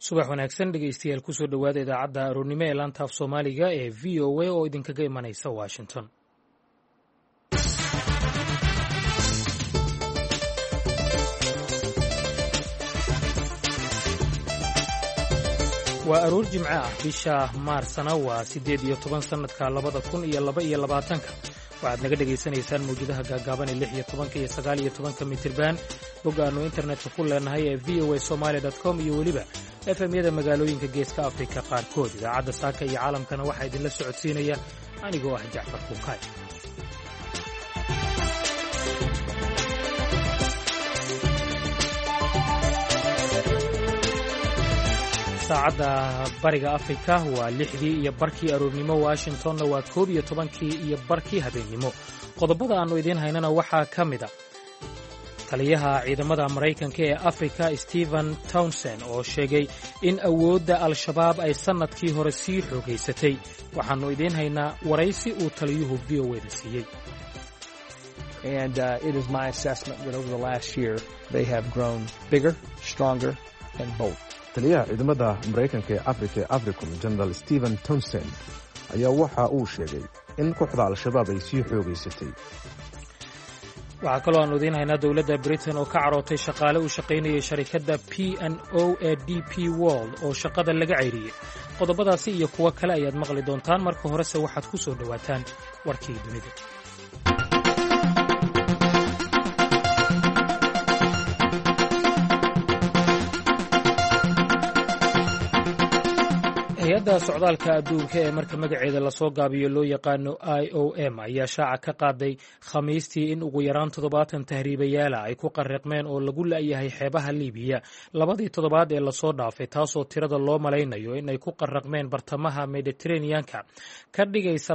subax wanaagsan dhegeystayaal kusoo dhowaada idaacadda aroornimo ee laanta af soomaaliga ee v o a oo idinkaga imanaysa washington. waa aroor jimco ah bisha maarsana waa 18 sannadka 2022 waxaad naga dhegaysanaysaan mawjadaha gaagaaban ee 16 iyo 19 mitirban bogga aanu internetka ku leenahay ee voasomali.com iyo weliba efemyada magaalooyinka geeska afrika qaarkood. idaacadda saaka iyo caalamkana waxaa idinla socodsiinaya anigoo ah jacfar kuukay. saacadda bariga afrika waa 6dii iyo barkii aroornimo, washingtonna waa 11kii iyo barkii habeennimo. qodobada aannu idiin haynana waxaa ka mida taliyaha ciidamada maraykanka ee afrika stephen townsend oo sheegay in awoodda al-shabaab ay sannadkii hore sii xoogaysatay. waxaannu idiin haynaa waraysi uu taliyuhu v o da siiyey. taliyaha ciidamada maraykanka ee afrika ee africom general stephen townsend ayaa waxa uu sheegay in kooxda al-shabaab ay sii xoogaysatay. waxaa kaloo aannu idiin haynaa dowladda britain oo ka carootay shaqaale u shaqaynayay sharikadda P&O ee DP World oo shaqada laga ceyriyey. qodobadaasi iyo kuwo kale ayaad maqli doontaan. marka horese waxaad ku soo dhowaataan warkii dunida. hay-adda socdaalka adduunka ee marka magaceeda lasoo gaabiyo loo yaqaano IOM ayaa shaaca ka qaaday khamiistii in ugu yaraan 70 tahriibayaala ay ku qarriqmeen oo lagu la'yahay xeebaha Liibiya labadii toddobaad ee lasoo dhaafay, taasoo tirada loo malaynayo in ay ku qarriqmeen bartamaha Mediterranean-ka ka dhigaysa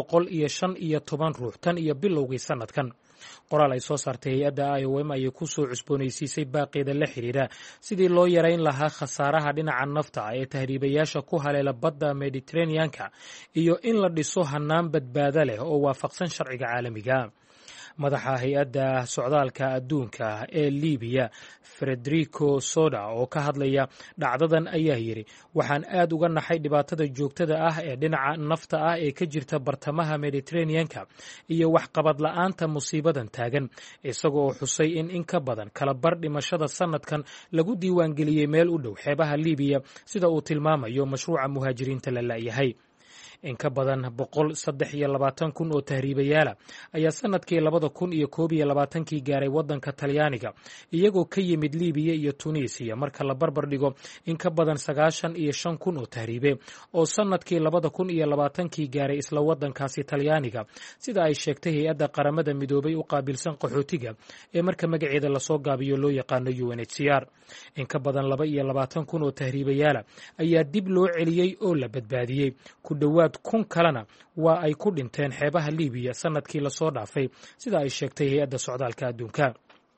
215 ruux tan iyo bilowgii sannadkan. qoraal ay soo saartay hay-adda IOM ayay ku soo cusboonaysiisay baaqeeda la xidhiidha sidii loo yarayn lahaa khasaaraha dhinaca nafta ee tahriibayaasha ku haleela badda Mediterranean-ka iyo in la dhiso hannaan badbaado leh oo waafaqsan sharciga caalamiga. madaxa hay-adda socdaalka adduunka ee Liibiya Federico Soda oo ka hadlaya dhacdadan ayaa yidhi, waxaan aad uga naxay dhibaatada joogtada ah ee dhinaca nafta ah ee ka jirta bartamaha Mediterranean-ka iyo waxqabad la'aanta musiibadan taagan, isaga oo xusay in ka badan kala bar dhimashada sannadkan lagu diiwaangeliyey meel u dhow xeebaha Liibiya sida uu tilmaamayo mashruuca muhaajiriinta la la'yahay. in ka badan 123,000 oo tahriibayaala ayaa sannadkii 2021 gaaray waddanka Talyaaniga iyagoo ka yimid Liibiya iyo Tunisiya marka la barbar dhigo in ka badan 95,000 oo tahriibe oo sannadkii 2020 gaaray isla waddankaasi Talyaaniga, sida ay sheegtay hay-adda qaramada midoobay u qaabilsan qaxootiga ee marka magaceeda lasoo gaabiyo loo yaqaano UNHCR. in ka badan 22,000 oo tahriibayaala ayaa dib loo celiyey oo la badbaadiyey. ku dhowaad 1,000 kalena waa ay ku dhinteen xeebaha Liibiya sannadkii lasoo dhaafay, sida ay sheegtay hay-adda socdaalka adduunka.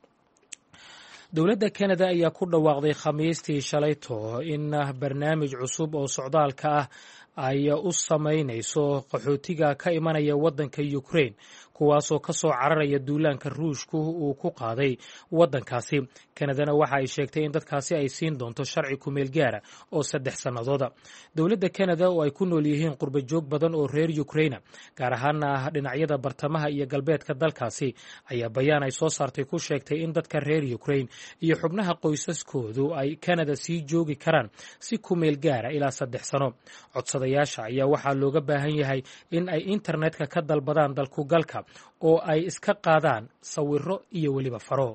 dowladda Canada ayaa ku dhawaaqday khamiistii shalayto in barnaamij cusub oo socdaalka ah ay u samaynayso qaxootiga ka imanaya waddanka Ukraine kuwaasoo ka soo cararaya duulaanka Ruushku uu ku qaaday waddankaasi. Kanadana waxa ay sheegtay in dadkaasi ay siin doonto sharci kumeel gaara oo 3 sannadooda. dowladda Kanada oo ay ku nool yihiin qurba joog badan oo reer Ukraine, gaar ahaana dhinacyada bartamaha iyo galbeedka dalkaasi, ayaa bayaan ay soo saartay ku sheegtay in dadka reer Ukraine iyo xubnaha qoysaskoodu ay Kanada sii joogi karaan si kumeel gaara ilaa 3 sano. codsadayaasha ayaa waxaa looga baahan yahay in ay internetka ka dalbadaan dalkugalka oo ay iska qaadaan sawirro iyo weliba faro.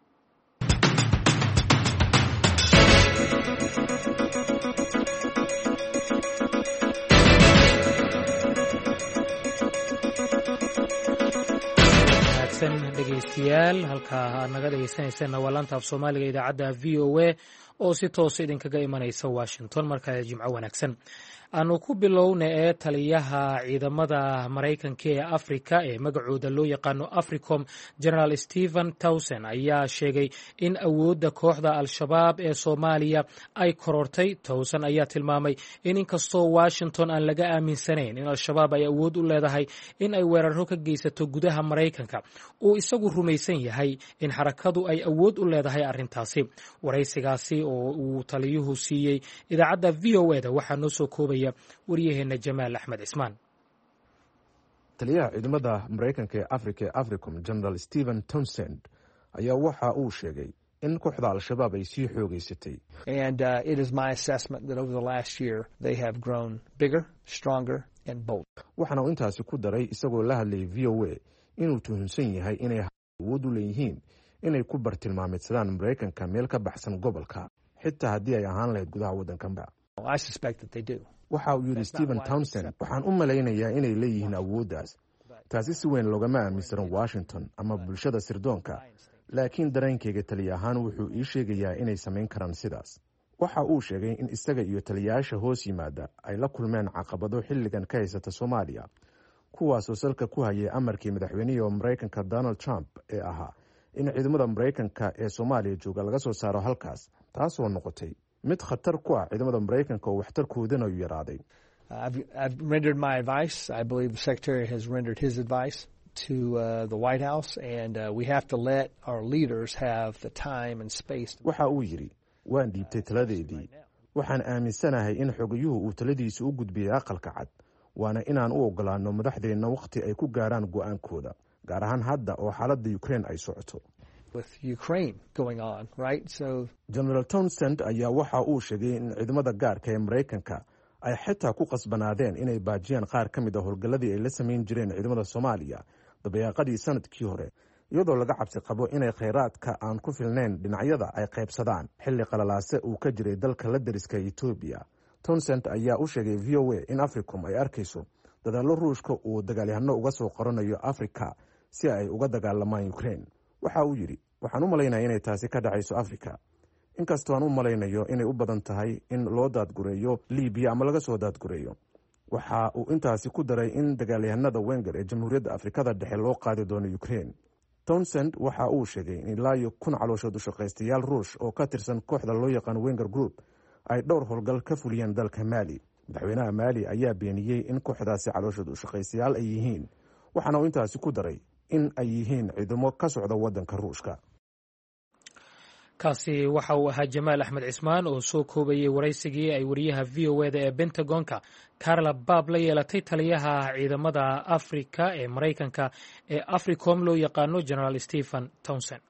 dhegeystayaal halkaa aad naga dhegeysanaysaen waa laanta af soomaaliga idaacadda v o a oo si toosa idinkaga imanaysa Washington. markale jimco wanaagsan. aanu ku bilowna ee taliyaha ciidamada maraykanka ee afrika ee magacooda loo yaqaano africom general stephen townsend ayaa sheegay in awoodda kooxda al-shabaab ee soomaaliya ay korortay. townsend ayaa tilmaamay in inkastoo washington aan laga aaminsanayn in al-shabaab ay awood u leedahay in ay weeraro ka geysato gudaha maraykanka, uu isagu rumaysan yahay in xarakadu ay awood u leedahay arrintaasi. waraysigaasi oo uu taliyuhu siiyey idaacadda v o e da waxaa noo soo koobaya waryaheena jamaal axmed cismaan. taliyaha ciidamada maraykanka ee afrika ee africom general stephen townsend ayaa waxa uu sheegay in kooxda al-shabaab ay sii xoogeysatay. And it is my assessment that over the last year they have grown bigger, stronger and bold. waxaana uu intaasi ku daray isagoo la hadlayay v o a inuu tuhunsan yahay inay awood u leeyihiin inay ku bartilmaameedsadaan maraykanka meel ka baxsan gobolka xitaa haddii ay ahaan lahayd gudaha waddankanba. I suspect that they do. waxa uu yidhi stephen townsend waxaan u malaynayaa inay leeyihiin awooddaas. taasi si weyn loogama aaminsanan washington ama bulshada sirdoonka, laakiin dareenkayga taliya ahaan wuxuu ii sheegayaa inay samayn karaan sidaas. waxa uu sheegay in isaga iyo taliyayaasha hoos yimaada ay la kulmeen caqabado xilligan ka haysata soomaaliya, kuwaasoo salka ku hayay amarkii madaxweynihii maraykanka donald trump ee ahaa in ciidamada maraykanka ee soomaaliya jooga laga soo saaro halkaas, taasoo noqotay mid khatar ku ah ciidamada maraykanka oo waxtarkoodana u yaraaday. I've rendered my advice. I believe the Secretary has rendered his advice to the White House, and we have to let our leaders have the time and space. waxa uu yidhi waan dhiibtay taladeedii. waxaan aaminsanahay in xogayuhu uu taladiisa u gudbiyey aqalka cad, waana inaan u ogolaano madaxdeenna wakhti ay ku gaaraan go'aankooda, gaar ahaan hadda oo xaaladda Ukraine ay socoto. With Ukraine going on, right? So General Townsend ayaa waxa uu sheegay in ciidamada gaarka ee maraykanka ay xitaa ku qasbanaadeen inay baajiyaan qaar ka mid a howlgalladii ay la samayn jireen ciidamada Soomaaliya dabayaaqadii sanadkii hore, iyadoo laga cabsi qabo inay kheyraadka aan ku filnayn dhinacyada ay qaybsadaan xilli qalalaase uu ka jiray dalka la deriska Ethiopia. Townsend ayaa u sheegay v o a in Africom ay arkayso dadaallo Ruushka uu dagaalyahano uga soo qoranayo Afrika si ay uga dagaalamaan Ukraine. waxa uu yidhi waxaan u malaynayaa inay taasi ka dhacayso Afrika, inkastoo aan u malaynayo inay u badan tahay in loo daadgureeyo Liibiya ama laga soo daadgureeyo. waxa uu intaasi ku daray in dagaalyahanada Wenger ee Jamhuuriyadda Afrikada Dhexe loo qaadi doono Ukraine. Townsend waxa uu sheegay in ilaa iyo 1,000 calooshood u shaqaystayaal Ruush oo ka tirsan kooxda loo yaqaan Wenger Group ay dhowr howlgal ka fuliyeen dalka Mali. madaxweynaha Mali ayaa beeniyey in kooxdaasi calooshood u shaqaystayaal ay yihiin, waxaana uu intaasi ku daray in ay yihiin ciidamo ka socda waddanka Ruushka. kaasi waxa uu ahaa jamaal axmed cismaan oo soo koobayey waraysigii ay wariyaha v o e da ee Pentagonka Carla Baab la yeelatay taliyaha ciidamada Afrika ee Maraykanka ee Africom loo yaqaano General Stephen Townsend.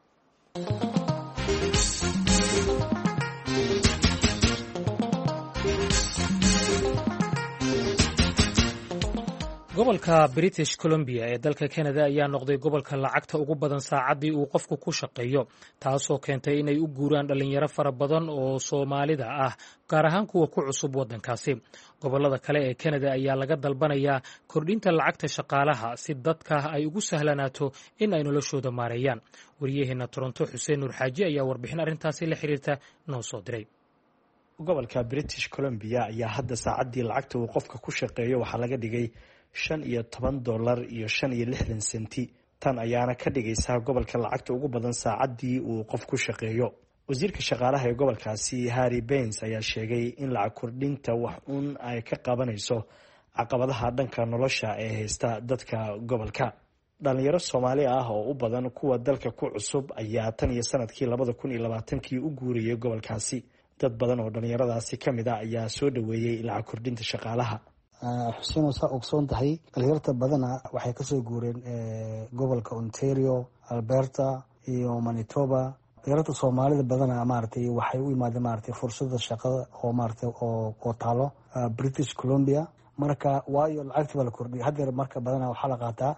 gobolka British Columbia ee dalka Canada ayaa noqday gobolka lacagta ugu badan saacaddii uu qofku ku shaqeeyo, taasoo keentay inay u guuraan dhalinyaro fara badan oo Soomaalida ah, gaar ahaan kuwa ku cusub waddankaasi. gobollada kale ee Canada ayaa laga dalbanayaa kordhinta lacagta shaqaalaha si dadka ay ugu sahlanaato in ay noloshooda maareeyaan. wariyaheena Toronto Xuseen Nuur Xaaji ayaa warbixin arrintaasi la xiriirta noo soo diray. gobolka British Columbia ayaa hadda saacaddii lacagta uu qofka ku shaqeeyo waxaa laga dhigay $15 iyo 65 senti. tan ayaana ka dhigaysaa gobolka lacagta ugu badan saacaddii uu qof ku shaqeeyo. wasiirka shaqaalaha ee gobolkaasi Harry Baines ayaa sheegay in lacag kordhinta wax uun ay ka qabanayso caqabadaha dhanka nolosha ee haysta dadka gobolka. dhalinyaro Soomaali ah oo u badan kuwa dalka ku cusub ayaa tan iyo sanadkii 2020 u guuriyay gobolkaasi. dad badan oo dhalinyaradaasi ka mid ah ayaa soo dhaweeyay lacag kordhinta shaqaalaha. xuseen saa ogsoon tahay dhalinyarta badana waxay kasoo guureen gobolka Ontario, Alberta iyo Manitoba. dhalinyarta Soomaalida badana maartay waxay u yimaadeen maartay fursada shaqada oo maartay oo taalo British Columbia. marka waayo lacagta la kordhiyay hadda marka badana waxa la qaataa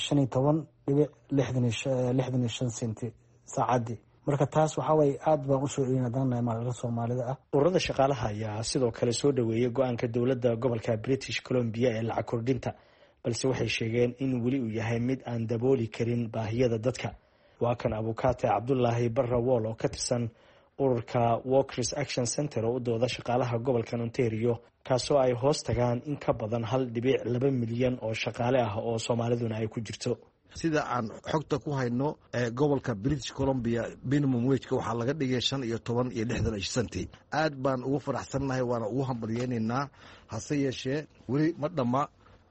15.65 senti saacadii. marka taas waxa way aad baan u soo celinaa maalka Soomaalida ah. ururada shaqaalaha ayaa sidoo kale soo dhaweeyay go'aanka dowladda gobolka British Columbia ee lacag kordhinta, balse waxay sheegeen in weli uu yahay mid aan dabooli karin baahiyada dadka. waa kan Abukaate Cabdullaahi Barra Wall oo ka tirsan ururka Workers Action Center oo u dooda shaqaalaha gobolka Ontario, kaasoo ay hoos tagaan in ka badan 1.2 milyan oo shaqaale ah oo Soomaaliduna ay ku jirto. sida aan xogta ku hayno gobolka British Columbia minimum wage-ka waxaa laga dhigay 15.65 senti. aad baan ugu faraxsannahay, waana ugu hambalyeynaa. hase yeeshee weli ma dhamma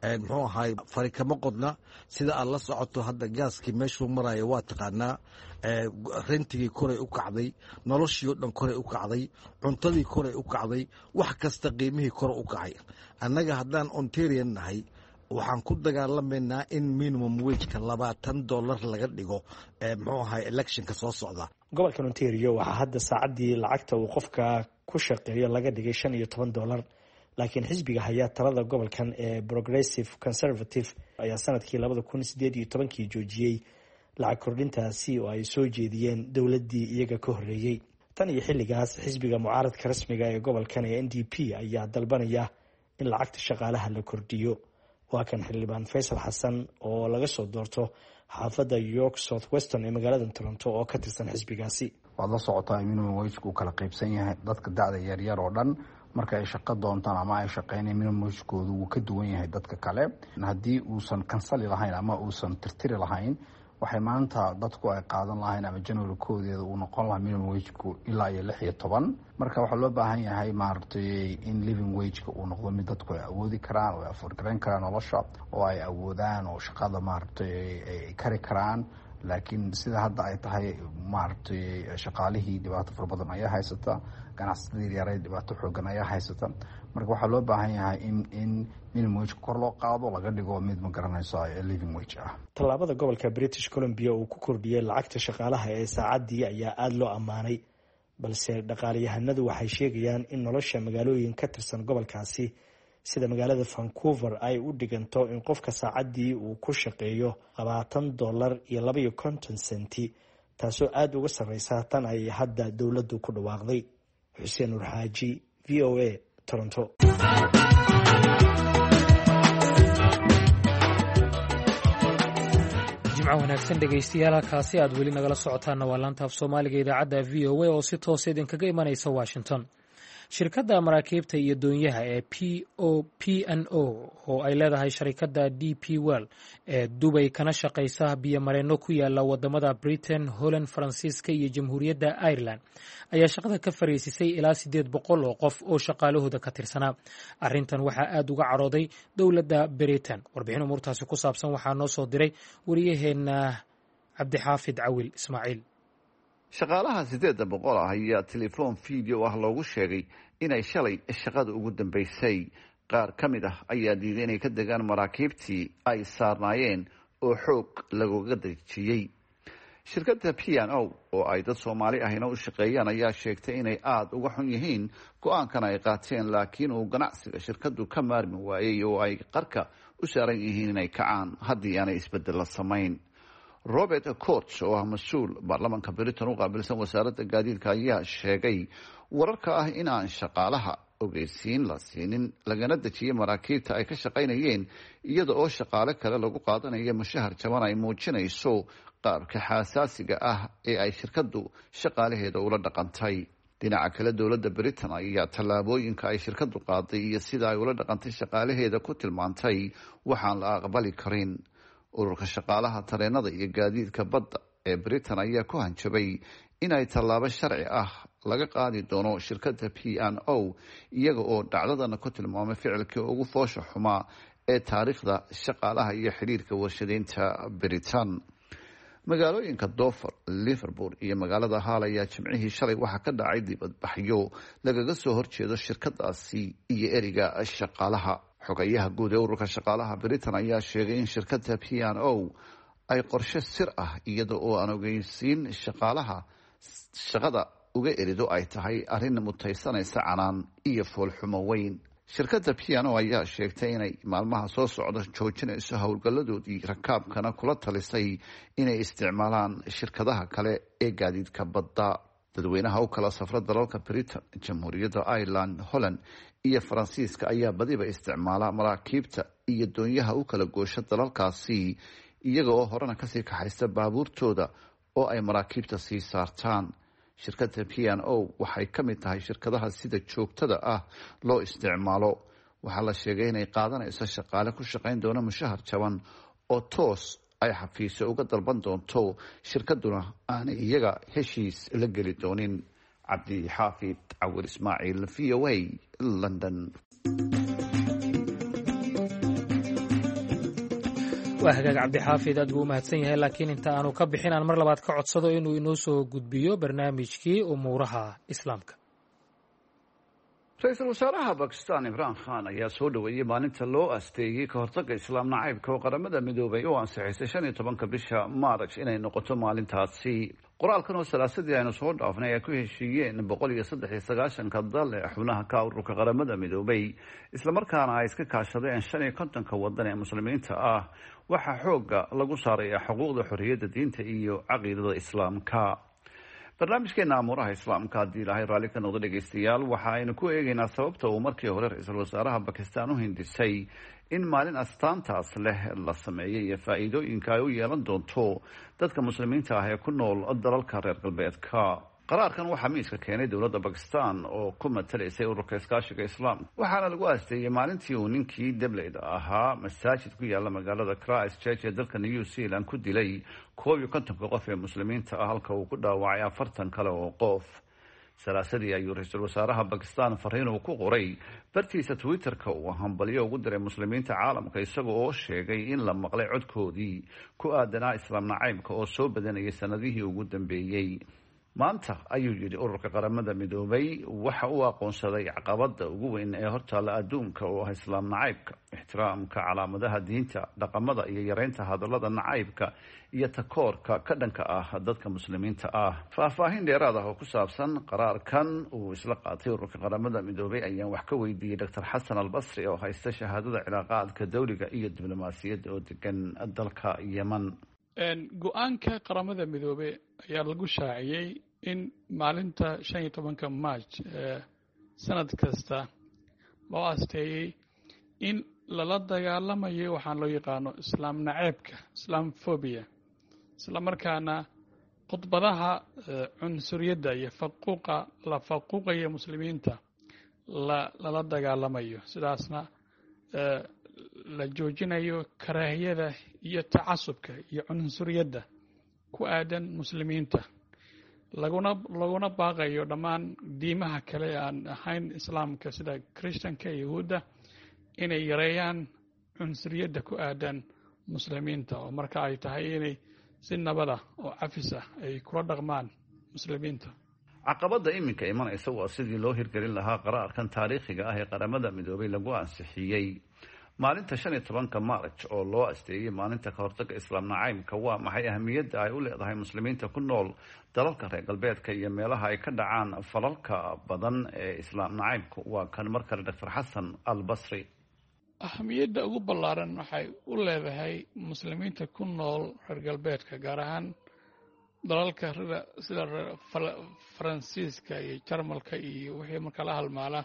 muxuu ahay fari kama qodna. sida aad la socoto hadda gaaskii meeshuu maraya waa taqaanaa, rentigii koray u kacday, noloshii oo dhan koray u kacday, cuntadii koray u kacday, wax kasta qiimihii kore u kacay. annaga haddaan ontarian nahay waxaan ku dagaalamaynaa in minimum wageka $20 laga dhigo muxuu ahay electionka soo socda. gobolkan ontario waxaa hadda saacaddii lacagta uu qofka ku shaqeeyo laga dhigay $15, laakiin xisbiga hayaa talada gobolkan ee progressive conservative ayaa sanadkii 2018 joojiyey lacag kordhintaasi oo ay soo jeediyeen dowladdii iyaga ka horreeyey. tan iyo xilligaas xisbiga mucaaradka rasmiga ee gobolkan ee NDP ayaa dalbanaya in lacagta shaqaalaha la kordhiyo. waa kan xildhibaan Faysal Xasan oo laga soo doorto xaafadda York South Western ee magaalada Toronto oo ka tirsan xisbigaasi. waad la socotaa minimum wage-ku uu kala qaybsan yahay dadka da'da yaryar oo dhan marka ay shaqo doontaan ama ay shaqeynayaan minimum wage-koodu wuu ka duwan yahay dadka kale. haddii uusan kansali lahayn ama uusan tirtiri lahayn waxay maanta dadku ay qaadan lahayn ama january koodeeda uu noqon lahaa minimum wage-ku ilaa iyo 16. marka waxaa loo baahan yahay maaragtay in living wage-ka uu noqdo mid dadku ay awoodi karaan oo ay afurgareyn karaan nolosha oo ay awoodaan oo shaqada maaragtay ay kari karaan. laakiin sida hadda ay tahay maaragtay shaqaalihii dhibaato fara badan ayaa haysata, ganacsatada yaryar dhibaato xoogan ayaa haysata. marka waxaa loo baahan yahay in minimum wage kor loo qaado laga dhigo mid ma garanayso living wage ah. tallaabada gobolka British Columbia uu ku kordhiyay lacagta shaqaalaha ee saacaddii ayaa aad loo ammaanay, balse dhaqaalayahanadu waxay sheegayaan in nolosha magaalooyin ka tirsan gobolkaasi sida magaalada Vancouver ay u dhiganto in qofka saacaddii uu ku shaqeeyo $20.52, taasoo aad uga sarreysa tan ay hadda dowladdu ku dhawaaqday. Xuseen Nur Xaaji, VOA, Toronto. jimco wanaagsan dhegaystayaal, halkaasi aad weli nagala socotaana waa laanta af soomaaliga idaacadda VOA oo si toos idinkaga imanaysa Washington. shirkadda maraakiibta iyo doonyaha ee P&O oo ay leedahay sharikadda DP World ee Dubai kana shaqaysa biyo-mareenno ku yaala wadamada Britain, Holland, Faransiiska iyo Jamhuuriyadda Ireland ayaa shaqada ka fariisisay ilaa 800 oo qof oo shaqaalahooda ka tirsanaa. arrintan waxaa aad uga carooday dowladda Britain. warbixin umuurtaasi ku saabsan waxaa noo soo diray wariyaheena Cabdixaafid Cawil Ismaaciil. shaqaalaha 800 ayaa telefoon video ah loogu sheegay inay shalay shaqada ugu dambeysay. qaar ka mid ah ayaa diiday inay ka degaan maraakiibtii ay saarnaayeen oo xoog lagooga dejiyey. shirkadda P&O oo ay dad Soomaali ahina u shaqeeyaan ayaa sheegtay inay aad uga xun yihiin go'aankan ay qaateen, laakiin uu ganacsiga shirkaddu ka maarmi waayey oo ay qarka u saaran yihiin inay kacaan haddii aanay isbeddel la samayn. Robert Coates oo ah mas-uul baarlamaanka Britain u qaabilsan wasaaradda gaadiidka ayaa sheegay wararka ah in aan shaqaalaha ogeysiin la siinin lagana dejiyay maraakiibta ay ka shaqaynayeen iyada oo shaqaale kale lagu qaadanayo mushahar jaban ay muujinayso qaabka xasaasiga ah ee ay shirkaddu shaqaalaheeda ula dhaqantay. dhinaca kale dowladda Britain ayaa tallaabooyinka ay shirkaddu qaaday iyo sida ay ula dhaqantay shaqaalaheeda ku tilmaantay waxaan la aqbali karin. ururka shaqaalaha tareenada iyo gaadiidka badda ee Britain ayaa ku hanjabay inay tallaabo sharci ah laga qaadi doono shirkadda P&O iyaga oo dhacdadana ku tilmaamay ficilkii ugu foosha xumaa ee taariikhda shaqaalaha iyo xiriirka warshadeynta Britain. magaalooyinka Dover, Liverpool iyo magaalada Hull ayaa jimcihii shalay waxaa ka dhacay dibadbaxyo lagaga soo horjeedo shirkadaasi iyo eriga shaqaalaha. xogayaha guud ee ururka shaqaalaha Britain ayaa sheegay in shirkadda P&O ay qorshe sir ah iyada oo aan ogeysiin shaqaalaha shaqada uga erido ay tahay arrin mutaysanaysa canaan iyo foolxumo weyn. shirkadda P&O ayaa sheegtay inay maalmaha soo socda joojinayso howlgalladoodii rakaabkana kula talisay inay isticmaalaan shirkadaha kale ee gaadiidka badda. dadweynaha u kala safra dalalka Britain, Jamhuuriyadda Ireland, Holland iyo Faransiiska ayaa badiba isticmaala maraakiibta iyo doonyaha u kala goosha dalalkaasi iyaga oo horena kasii kaxaysta baabuurtooda oo ay maraakiibta sii saartaan. shirkadda P&O waxay ka mid tahay shirkadaha sida joogtada ah loo isticmaalo. waxaa la sheegay inay qaadanayso shaqaale ku shaqayn doona mushahar jaban oo toos ay xafiisyo uga dalban doonto, shirkadduna aanay iyaga heshiis la geli doonin. Cabdixaafid Cawil Ismaaciil, VOA, London. waa hagaag cabdixaafid aad buu u mahadsan yahay, laakiin inta aanu ka bixin aan mar labaad ka codsado inuu inoo soo gudbiyo barnaamijkii umuuraha islaamka. ra-iisul wasaaraha bakistan imraan khan ayaa soo dhoweeyey maalinta loo asteeyey ka hortagga islaam nacaybka oo qaramada midoobay u ansixisay 15 bisha maarch inay noqoto maalintaasi. qoraalkan oo salaasadii aynu soo dhaafnay ay ku heshiiyeen 193 dal ee xubnaha ka ururka qaramada midoobay islamarkaana ay iska kaashadeen 55 wadan ee muslimiinta ah, waxaa xooga lagu saaraya xuquuqda xorriyadda diinta iyo caqiidada islaamka. barnaamijkeena amuuraha islaamka haddii ilaahay raalli ka noqdo dhegeystayaal, waxa aynu ku eegaynaa sababta uu markii hore ra-iisul wasaaraha bakistan u hindisay in maalin astaantaas leh la sameeyey iyo faa'iidooyinka ay u yeelan doonto dadka muslimiinta ah ee ku nool dalalka reer galbeedka. qaraarkan waxaa miiska keenay dowladda bakistan oo ku matalaysay ururka iskaashiga islaamka, waxaana lagu aasteeyey maalintii uu ninkii dableyda ahaa masaajid ku yaala magaalada Christchurch ee dalka New Zealand ku dilay 51 qof ee muslimiinta ah, halka uu ku dhaawacay 40 kale oo qof. salaasadii ayuu ra-iisul wasaaraha bakistan fariin uu ku qoray bartiisa Twitter-ka uu hambalyo ugu diray muslimiinta caalamka, isaga oo sheegay in la maqlay codkoodii ku aadanaa islaam nacaybka oo soo badanayay sanadihii ugu dambeeyey. maanta ayuu yidhi ururka qaramada midoobay waxa uu aqoonsaday caqabada ugu weyn ee hortaalla adduunka oo ah islaam nacaybka, ixtiraamka calaamadaha diinta, dhaqamada iyo yareynta hadallada nacaybka iyo takoorka ka dhanka ah dadka muslimiinta ah. faahfaahin dheeraad ah oo ku saabsan qaraarkan uu isla qaatay ururka qaramada midoobay ayaan wax ka weydiiyey Dr. Xasan Albasri oo haysta shahaadada cilaaqaadka dawliga iyo diblomaasiyadda oo degan dalka Yemen. go-aanka qaramada midoobey ayaa lagu shaaciyey in maalinta 15 March sanad kasta loo asteeyey in lala dagaalamayo waxaan loo yaqaano islaam naceebka, islamophobia, isla markaana khudbadaha cunsuriyadda iyo faquuqa la faquuqayo muslimiinta lala dagaalamayo, sidaasna la joojinayo karaahiyada iyo tacasubka iyo cunsuriyadda ku aadan muslimiinta, laguna baaqayo dhammaan diimaha kale aan ahayn islaamka sida Christianka iyo Yahuudda inay yareeyaan cunsuriyadda ku aadan muslimiinta, oo marka ay tahay inay si nabada oo cafis ah ay kula dhaqmaan muslimiinta. caqabada iminka imanaysa waa sidii loo hirgelin lahaa qaraarkan taariikhiga ah ee qaramada midoobay lagu ansixiyey. maalinta 15 March oo loo asteeyey maalinta ka hortagga islaam nacaybka waa maxay ahamiyadda ay u leedahay muslimiinta ku nool dalalka reer galbeedka iyo meelaha ay ka dhacaan falalka badan ee islaam nacaybka? waa kan mar kale Dr. Xasan Albasri. ahamiyadda ugu ballaaran waxay u leedahay muslimiinta ku nool reer galbeedka, gaar ahaan dalalka sida Faransiiska iyo Jarmalka iyo wixii markaa la halmaala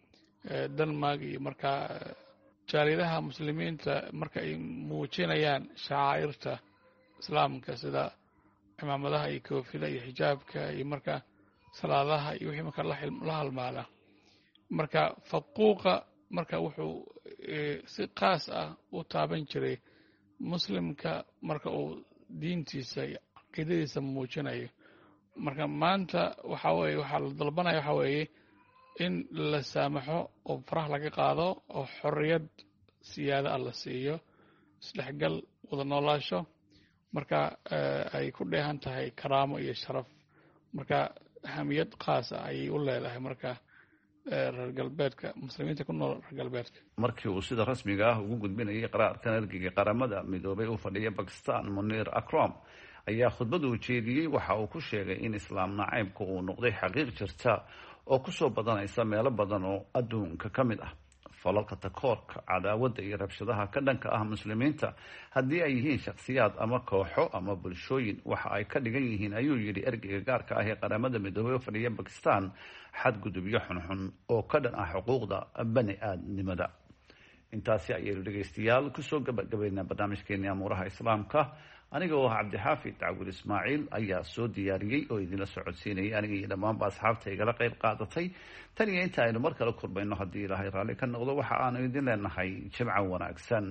Denmark iyo markaa jaaliyadaha muslimiinta marka ay muujinayaan shacaa'irta islaamka sida cimaamadaha iyo koofida iyo xijaabka iyo marka salaadaha iyo wixii marka la halmaala. marka faquuqa marka wuxuu si qaas ah u taaban jiray muslimka marka uu diintiisa iyo caqiidadiisa muujinayo. marka maanta waxaa la dalbanaya waxaa weeye in la saamaxo oo faraha laga qaado oo xorriyad siyaada ah la siiyo, isdhexgal, wada noolaasho, marka ay ku dheehan tahay karaamo iyo sharaf. marka ahamiyad qaas ah ayay u leedahay marka reer galbeedka, muslimiinta ku nool reer galbeedka. markii uu sida rasmiga ah ugu gudbinayay qaraarkan ergeyga qaramada midoobay u fadhiya Bakistan Munir Akram ayaa khudbad uu jeediyey waxa uu ku sheegay in islaam nacaybku uu noqday xaqiiq jirta oo ku soo badanaysa meelo badan oo adduunka ka mid ah. falalka takoorka, cadaawadda iyo rabshadaha ka dhanka ah muslimiinta, haddii ay yihiin shakhsiyaad ama kooxo ama bulshooyin, waxa ay ka dhigan yihiin, ayuu yidhi ergeyga gaarka ah ee qaramada midoobay oo fadhiya Bakistan, xadgudubyo xunxun oo ka dhan ah xuquuqda bani aadnimada. intaasi ayaynu dhegaystayaal kusoo gabagabaynaa barnaamijkeennii amuuraha islaamka. aniga oo cabdixaafid Cawil Ismaaciil ayaa soo diyaariyey oo idinla socodsiinayay, aniga iyo dhammaanba asxaabta igala qayb qaadatay. tan iyo inta aynu mar kale kurbayno haddii ilaahay raalli ka noqdo, waxa aanu idin leenahay jimco wanaagsan.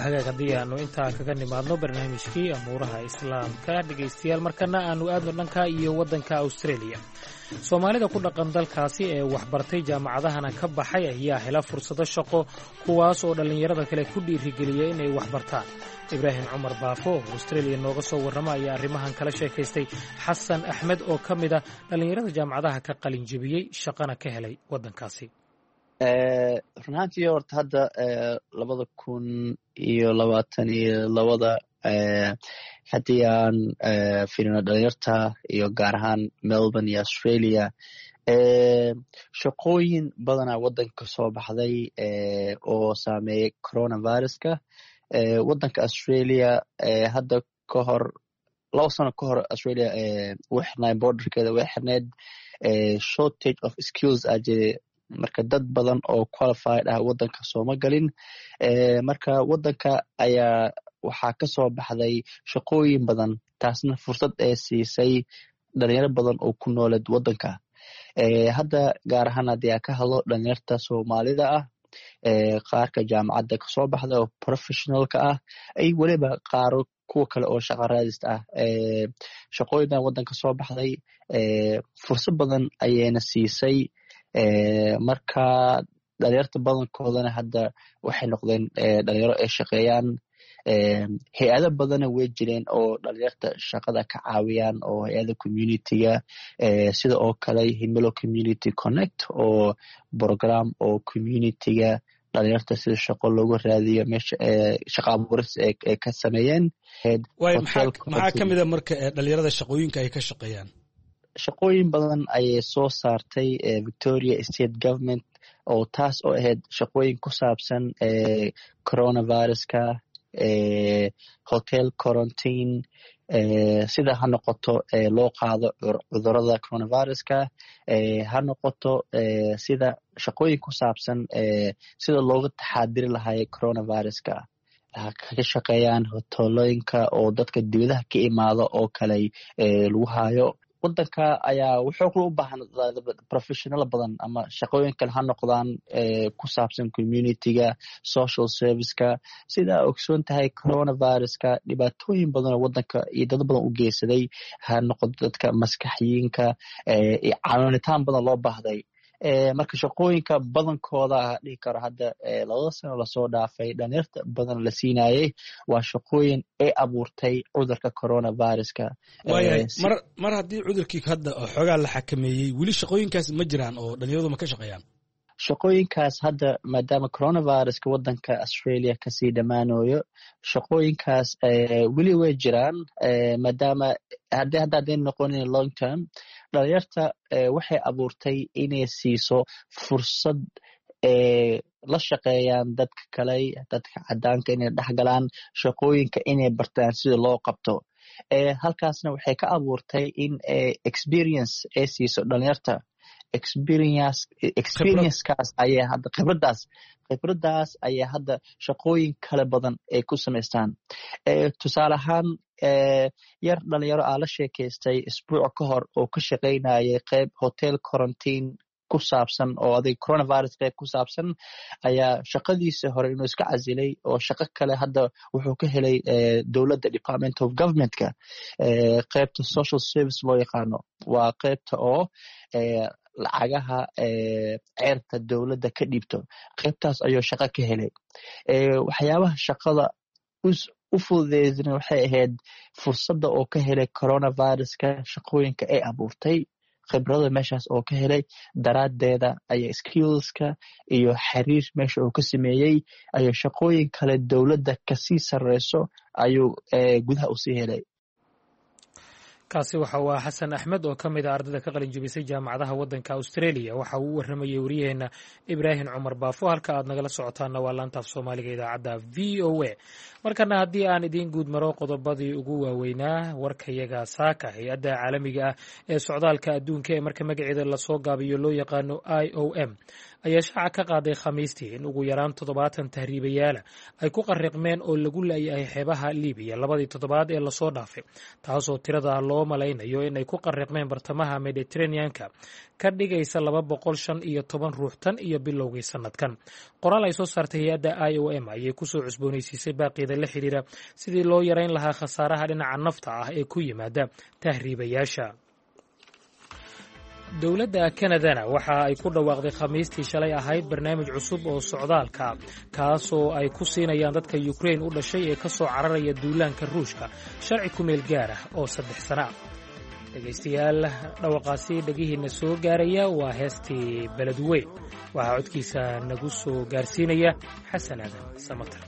hagaag haddii aanu intaa kaga nimaadno barnaamijkii amuuraha islaamka dhegaystayaal markana aanu aadno dhanka iyo waddanka australia soomaalida ku dhaqan dalkaasi ee waxbartay jaamacadahana ka baxay ayaa hela fursado shaqo kuwaas oo dhallinyarada kale ku dhiirigeliya inay waxbartaan ibraahim cumar baafo oo australia nooga soo warrama ayaa arrimahan kala sheekaystay xasan axmed oo ka mid a dhallinyarada jaamacadaha ka qalin jebiyey shaqana ka helay waddankaasi run ahaantii horta hadda 2022 haddii aan fiirino dhalinyarta iyo gaar ahaan Melbourne iyo Australia shaqooyin badanaa waddanka soo baxday oo saameeyay coronaviruska waddanka Australia hadda ka hor 2 sano ka hor Australia way xirnayd borderkeeda way xirnayd shortage of skills ajee marka dad badan oo qualified ah waddanka sooma galin marka waddanka ayaa waxaa ka soo baxday shaqooyin badan taasna fursad ee siisay dhalinyaro badan oo ku nooleed waddanka hadda gaar ahaan haddii aan ka hadlo dhalinyarta soomaalida ah qaarka jaamacadda ka soo baxda oo professionalka ah ay weliba qaaro kuwa kale oo shaqo raadis ah shaqooyinkan waddanka soo baxday fursad badan ayayna siisay marka dhalinyarta badankoodana hadda waxay noqdeen dhalinyaro ay shaqeeyaan hay-ado badana way jireen oo dhalinyarta shaqada ka caawiyaan oo hay-ada communityga sida oo kale Himilo Community Connect oo program oo communityga dhalinyarta sida shaqo loogu raadiyo meesha shaqo abuuris ee ka sameeyeen maxaa ka mid a marka dhalinyarada shaqooyinka ay ka shaqeeyaan shaqooyin badan ayay soo saartay Victoria State Government oo taas oo ahayd shaqooyin ku saabsan coronaviruska hotel quarantine sida ha noqoto loo qaado cudurrada coronaviruska ha noqoto sida shaqooyin ku saabsan sida looga taxaadiri lahaay coronaviruska ka shaqeeyaan hoteelooyinka oo dadka dibadaha ka imaado oo kale lagu hayo waddanka ayaa wuxuu u baahan professional badan ama shaqooyin kale ha noqdaan ku saabsan communityga social serviceka sida ogsoon tahay coronaviruska dhibaatooyin badan oo waddanka iyo dad badan u geysaday ha noqoto dadka maskaxiyiinka iyo caawinitaan badan loo baahday marka shaqooyinka badankooda dhihi karo hadda 2 sano lasoo dhaafay dhalinyarta badan la siinayay waa shaqooyin ay abuurtay cudurka coronaviruska mar haddii cudurkii hadda xoogaa la xakameeyey weli shaqooyinkaas ma jiraan oo dhalinyaradu ma ka shaqeeyaan shaqooyinkaas hadda maadaama coronaviruska waddanka Australia kasii dhammaanayo shaqooyinkaas weli way jiraan maadaama hadday noqonin long term dhalinyarta waxay abuurtay inay siiso fursad la shaqeeyaan dadka kale dadka cadaanka inay dhexgalaan shaqooyinka inay bartaan sida loo qabto halkaasna waxay ka abuurtay in experience ay siiso dhalinyarta experience-kaas ayaa hadda khibradaas ayaa hadda shaqooyin kale badan ay ku samaystaan tusaale ahaan yar dhalinyaro aa la sheekaystay isbuuc ka hor oo ka shaqaynayay qayb hotel quarantine ku saabsan oo adig coronavirus qayb ku saabsan ayaa shaqadiisa hore inuu iska casilay oo shaqo kale hadda wuxuu ka helay dowladda Department of Government-ka qaybta social service loo yaqaano waa qaybta oo lacagaha ceerta dowladda ka dhiibto qaybtaas ayuu shaqo ka helay waxyaabaha shaqada u fududeysay waxay ahayd fursadda oo ka helay coronaviruska shaqooyinka ay abuurtay khibrada meeshaas oo ka helay daraadeeda ayaa skillska iyo xiriir meesha uu ka sameeyey ayuu shaqooyin kale dowladda kasii sareyso ayuu gudaha usii helay kaasi waxa uu xasan axmed oo ka mid ah ardayda ka qalin jebisay jaamacadaha waddanka Australia waxa uu waramayay wariyaheena Ibraahim Cumar Baafo halka aad nagala socotaana waa laanta af Soomaaliga idaacadda VOA markana haddii aan idin guud maro qodobadii ugu waaweynaa warkayaga saaka hay-adda caalamiga ah ee socdaalka adduunka ee marka magaceeda lasoo gaabiyo loo yaqaano IOM ayaa shaaca ka qaaday khamiistii in ugu yaraan 70 tahriibayaala ay ku qariqmeen oo lagu laayahay xeebaha Liibiya labadii toddobaad ee lasoo dhaafay taasoo tirada loo loo malaynayo inay ku qariqmeen bartamaha mediteraneanka ka dhigaysa 215 ruux tan iyo bilowgii sanadkan. qoraal ay soo saartay hay-adda IOM ayay kusoo cusboonaysiisay baaqyada la xidhiira sidii loo yarayn lahaa khasaaraha dhinaca nafta ah ee ku yimaada tahriibayaasha. dowladda kanadana waxa ay ku dhawaaqday khamiistii shalay ahayd barnaamij cusub oo socdaalka kaasoo ay ku siinayaan dadka Ukraine u dhashay ee ka soo cararaya duulaanka Ruushka sharci ku meel gaar ah oo 3 sano ah. dhegaystayaal, dhawaqaasi dhagihiina soo gaaraya waa heestii Beledwey. waxaa codkiisa nagu soo gaarsiinaya Xasan Aadan Samatar.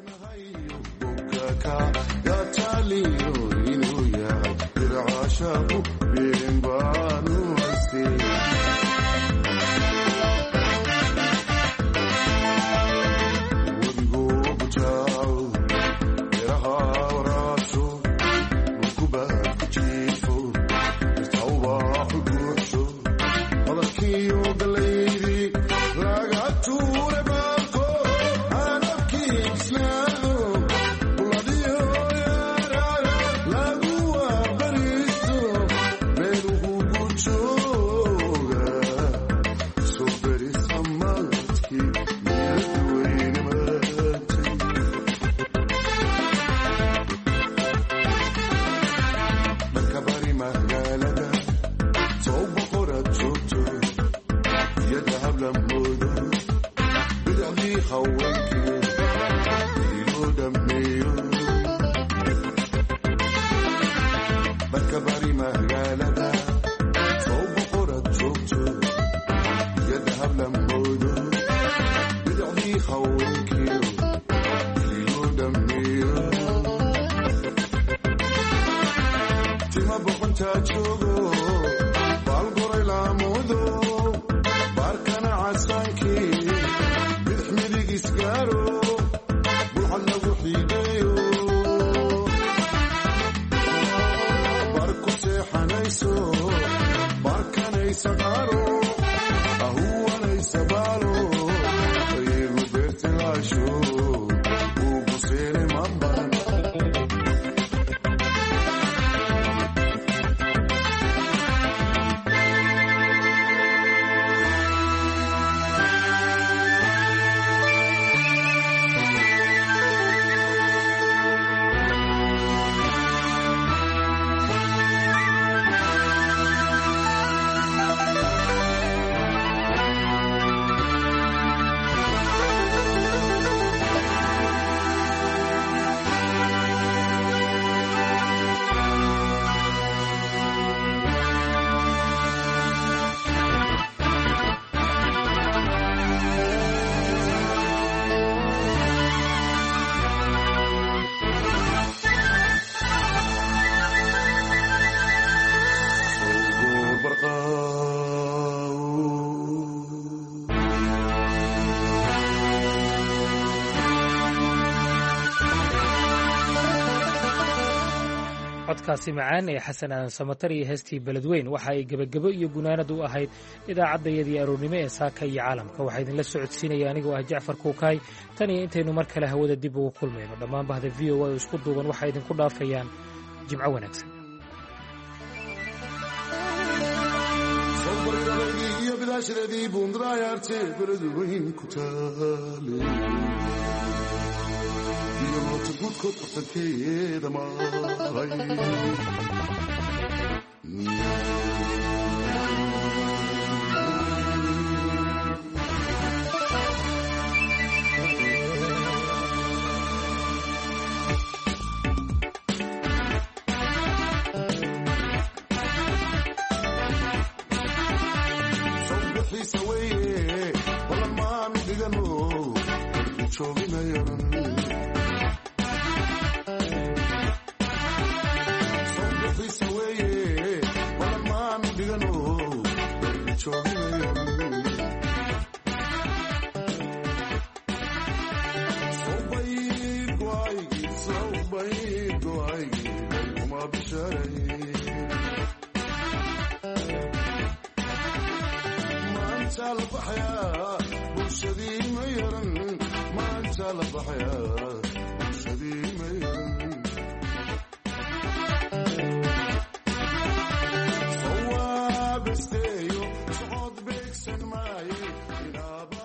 codkaasi macaan ee Xasan Aadan Samatar iyo heestii Beledweyn waxa ay gabagabo iyo gunaanad u ahayd idaacaddayadii aroornimo ee Saaka iyo Caalamka. waxaa idinla socodsiinaya anigoo ah Jacfar Kuukay. tan iyo intaynu mar kale hawada dib ugu kulmayno dhammaan bahda VOA oo isku duuban waxay idinku dhaafayaan jimco wanaagsan. gudkood qabtankeeda sawbixiisa weye balan maanu dhigano jooginayan ما انت لبحيا